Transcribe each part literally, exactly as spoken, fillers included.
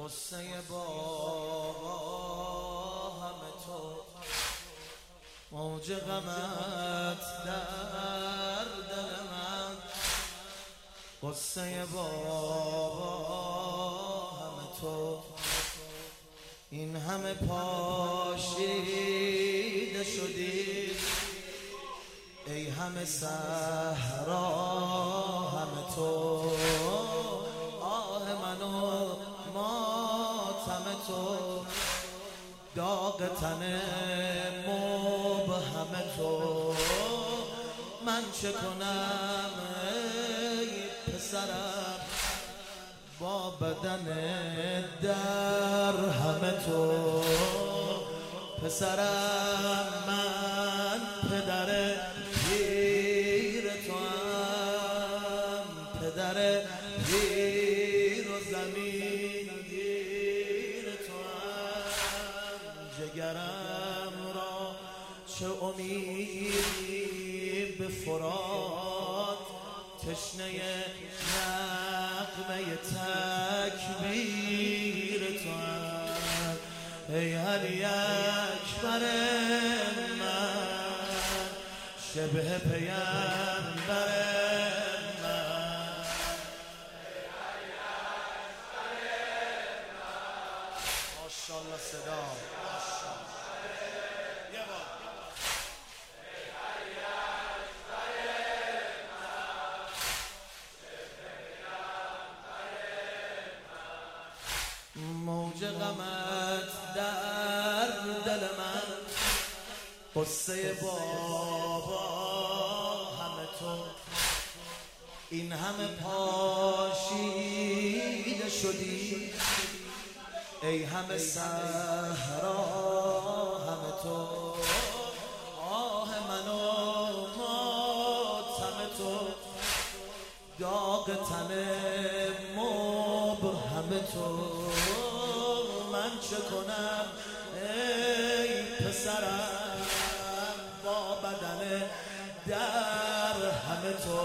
قصه بابا همه تو، موج غمت در دل من. قصه بابا همه تو، این همه پاشیده شدی، ای همه صحرا همه تو. آه من و ماتم تو، داغ تن مبهم تو. من چه کنم ای پسرم با بدن در همه تو. پسرم من پدر پیر تو هم، پدر پیر و زمین گیر تو هم. جگرم را چه امیدی به فرات، تشنه نغمه تکبیر تو هم. ای علی اکبر من، شبه پیامبر من. ای علی اکبر من، ماشاءالله صدا ماشاءالله. یه بار ای علی اکبر من، شبه پیامبر من. موج غمت در دل من، قصه بابا همه تو، این همه پاشیده شدی، ای همه صحرا همه تو. آه من و ماتم تو، داغ تن مبهم تو. من چه کنم ای پسرم با بدن در همه تو.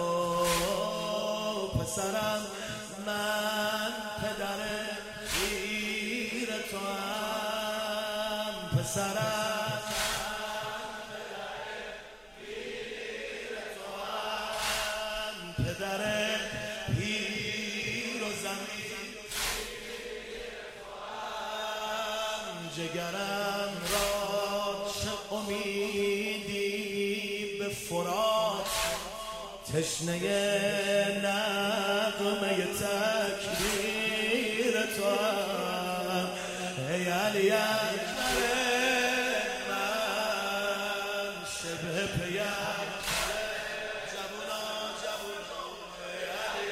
پسرم من پدر پیر تو هم، پسرم پدر پیر تو هم، پدر پیر و زمین جگرم را چه امیدی به فرات، تشنه نغمه تکبیر تو هم. ای علی اکبر من، شبه پیامبر جوونا جوونا. ای علی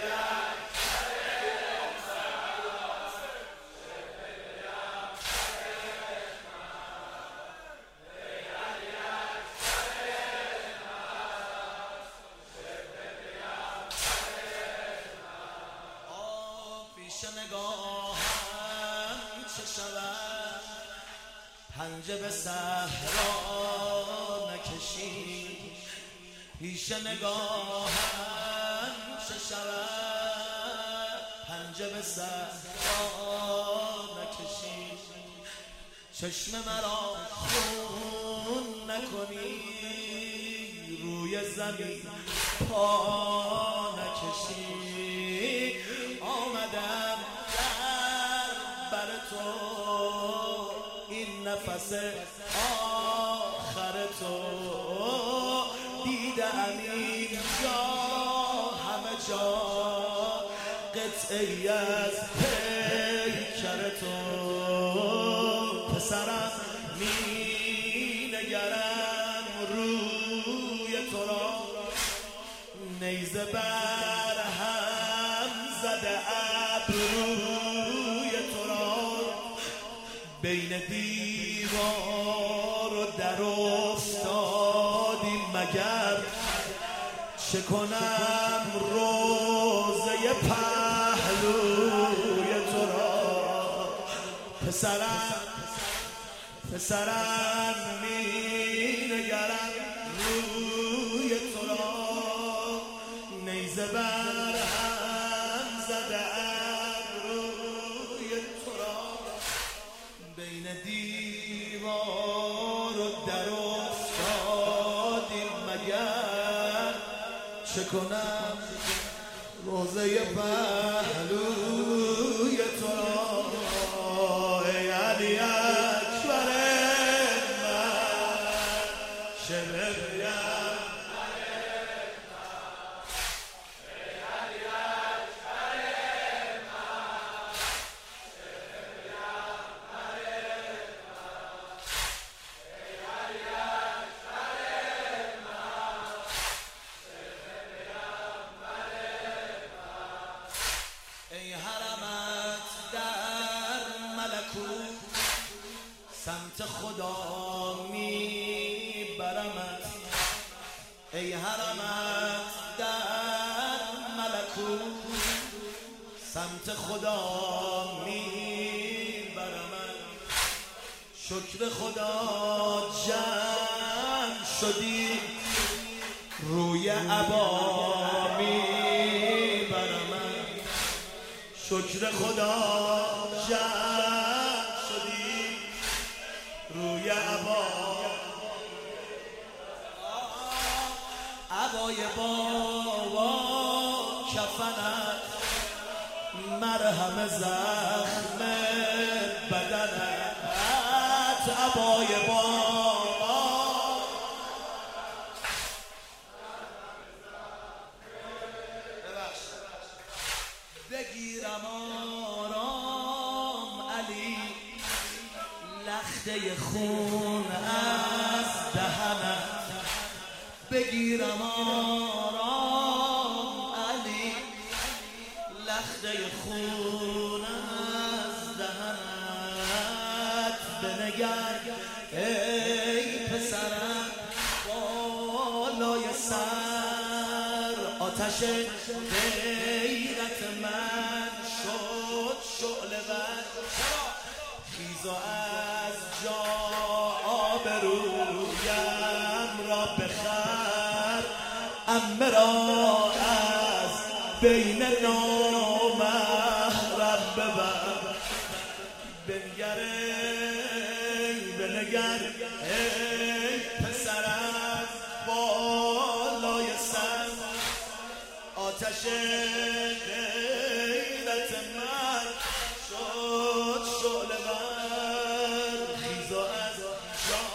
نگاهم چه شود، پنجه به صحرا نکشی. پیش نگاهم چه شود، پنجه به صحرا نکشی. چشم مرا خون نکنی، روی زمین پا نکشی. آمدم در بر تو، این نفس آخر تو. دیدم اینجا همه جا قطعی از پیکر تو. پسرم می نگرم روی تو را، نیزه بر هم زده ابروی تو را. بین دیوار و در افتادی مگر، چه کنم روزه پهلوی تو را. پسرم پسرم می نگرم روی تو را، نیزه بر هم زده ابروی تو را. چه کنم روزه پهلوی تو را ای علی اکبر من چه بگویم ای علی اکبر من چه بگویم ای علی اکبر من چه بگویم ای حرمت در ملکوت سمت خدا می برمت ای حرمت در ملکوت سمت خدا می برمت شکر خدا جمع شدی روی عبا می برمت شکر خدا جمع شدی روی عبا عبای بابا کفنت مرهم زخم بدنت عبای بابا بگیرم آرام علی لخته خون از دهنت بگیرم آرام علی لخته خون از دهنت بنگر ای پسرم بالای سر آتش غیرت من شد شعله بر خیز و از جا آبرویم را بخر عمه را از بین نامحرم ببر بنگر ای بنگر ای پسر از بالای سر آتش غیرت من شد شعله بر خیز و از جا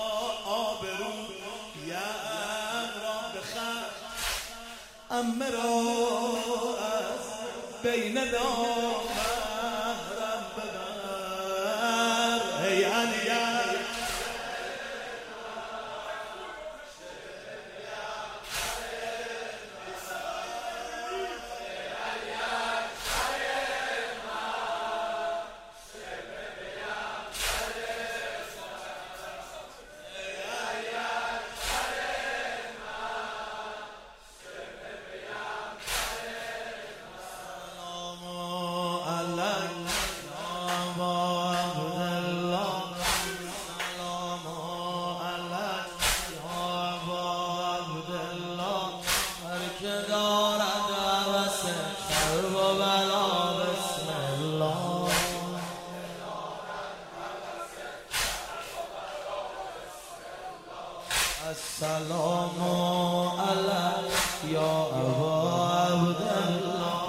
آبرویم را بخر عمه را از بین نامحرم ببر ای علی السلام علیک یا ابا عبدالله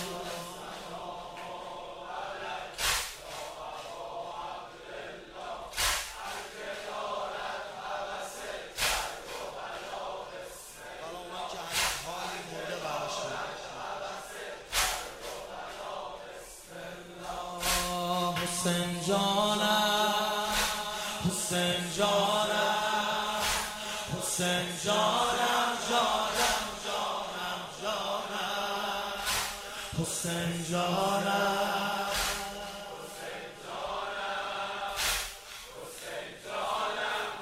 حسین جانم حسین جانم حسین جانم جانم جانم جانم حسین جانم حسین جانم حسین جانم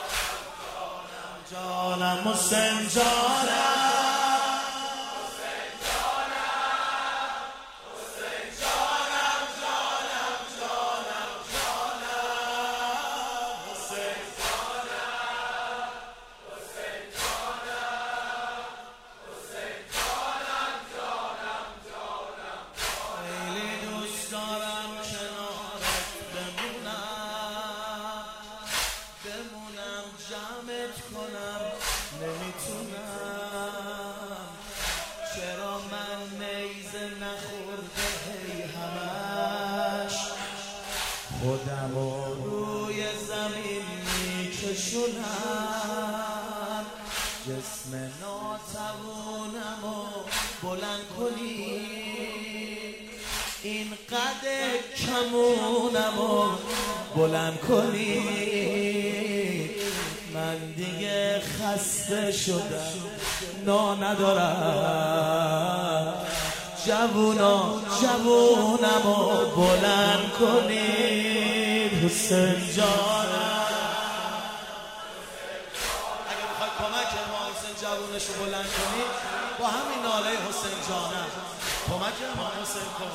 جانم حسین جانم جمعت کنم نمیتونم خودم روی زمین میکشونم، جسم ناتوانم و بلند کنی، این قد کمونم و بلند کنی. من دیگه خسته شدم، نا ندارم، جوونا جوونم و بلند کنید. حسین جانم، اگه بخواد کمک ما حسین جوونش رو بلند کنید با همین ناله حسین جانم کمک ما حسین کن.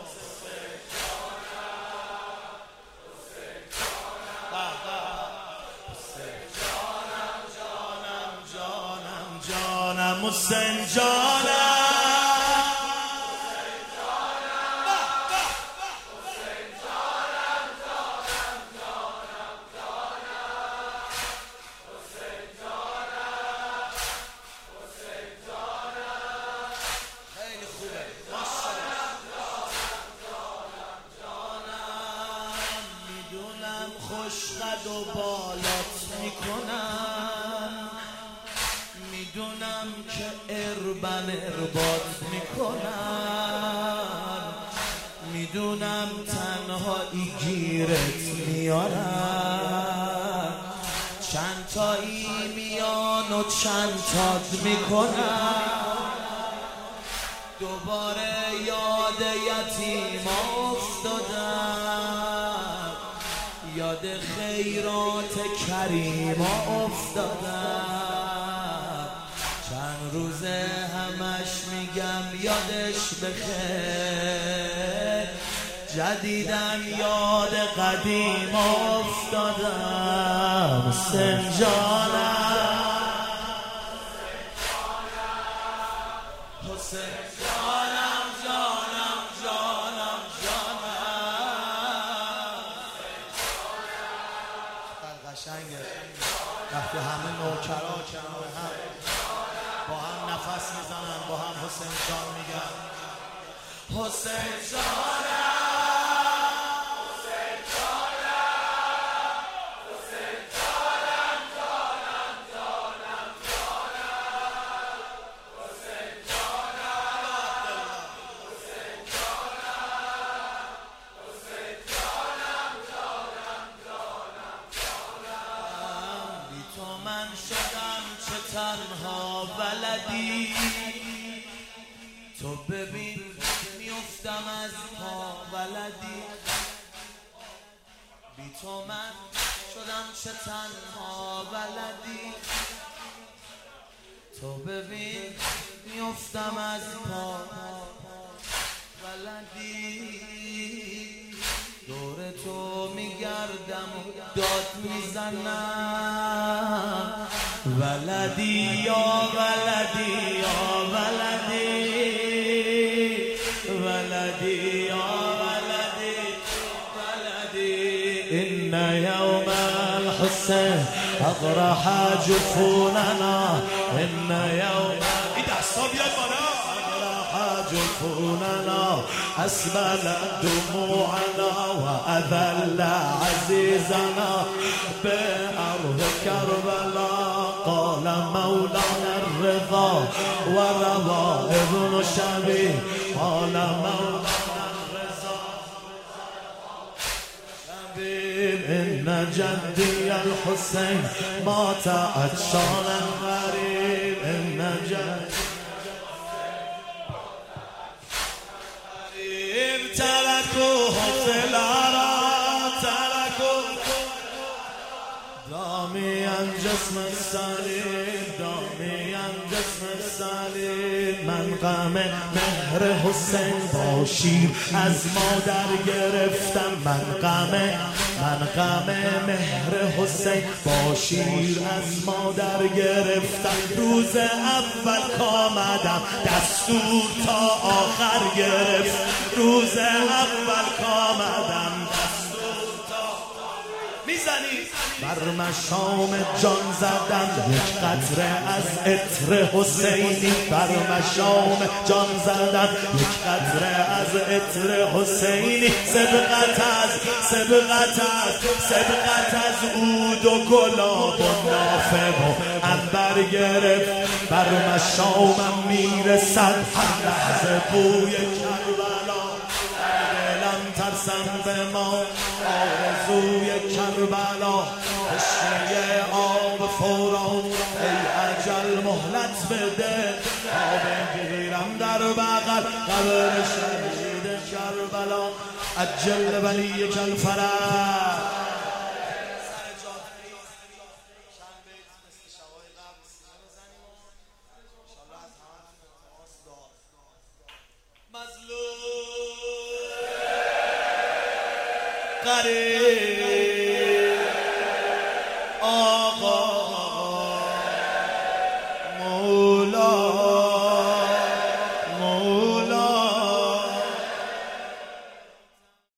جانم حسین جانم، خیلی خوبه. میدونم خوش قد و بالات میکنم، میدونم که اربن ارباط میکنن، میدونم تنهایی گیرت میارن، چند تایی میان و چند تات میکنن. دوباره یاد یتیم افتادم، یاد خیرات کریم افتادم. چند روزه همش میگم یادش بخیر، جدیدن یاد قدیم افتادم. حسین جانم، حسین جانم، جانم جانم جانم. قشنگه وقتی همه نوکرها کنار هم با هم نفس میزنن، با هم حسین جان میگن. حسین جانم، حسین جانم، حسین جانم، جانم جانم جانم، حسین جانم، حسین جانم، حسین جانم، جانم جانم جانم. بی تو من شدم چه تنها ولدی، تو ببین میفتم از پا ولدی. بی تو من شدم چه تنها ولدی، تو ببین میفتم از پا ولدی. دور تو میگردم و داد میزنم، ولدی یا ولدی یا ولدی، ولدی یا ولدی ولدی. إن يوم الحسين أطرح جفوننا، إن يوم أطرح جفوننا، أسبل دموعنا وأذل عزيزنا بأرض كربلاء. قال مولانا الرضا وروى ابن شبي، قال مولانا الرضا إن جدي الحسين مات عطشانا غريب، إن جدي تركوه في العراء، تركوه داميا جسم السليم، داميا جسم السليم. من غم مهر حسین با شیر از مادر گرفتم، من غم من غم مهر حسین با شیر از مادر گرفتم. روز اول کامدم دستور تا آخر گرفت، روز اول کامدم دستور تا میزنی بر مشام جان زدم یک قطره از عطر حسینی، بر مشام جان زدم یک قطره از عطر حسینی. سبقت از سبقت از سبقت از عود و گلاب و نافه و عنبر گرفت، بر مشامم میرسد هر لحظه بوی کربلا. دلم ترسم به ما آرزوی کربلا، تشنه آب فوران ای اجل مهلت بده، تا بگیرم در بغل قبر شهید کربلا. عجل ولی الفرج. غریب آقا